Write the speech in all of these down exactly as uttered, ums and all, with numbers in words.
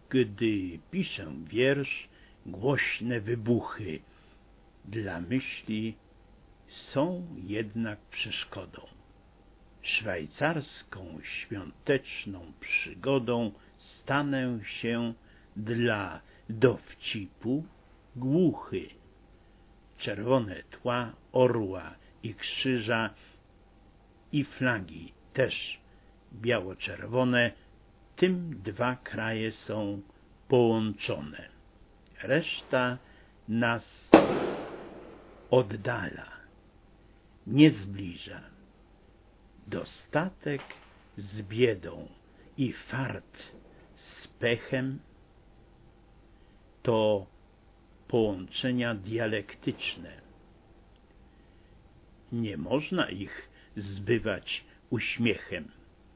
Gdy piszę wiersz, głośne wybuchy dla myśli są jednak przeszkodą. Szwajcarską świąteczną przygodą stanę się dla dowcipu głuchy. Czerwone tła orła i krzyża i flagi też biało-czerwone, tym dwa kraje są połączone. Reszta nas oddala, nie zbliża. Dostatek z biedą i fart z pechem to połączenia dialektyczne. Nie można ich zbywać uśmiechem.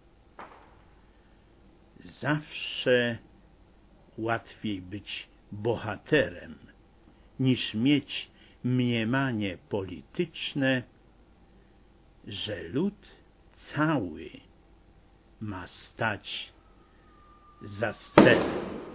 Zawsze łatwiej być bohaterem, niż mieć mniemanie polityczne, że lud cały ma stać za sterem.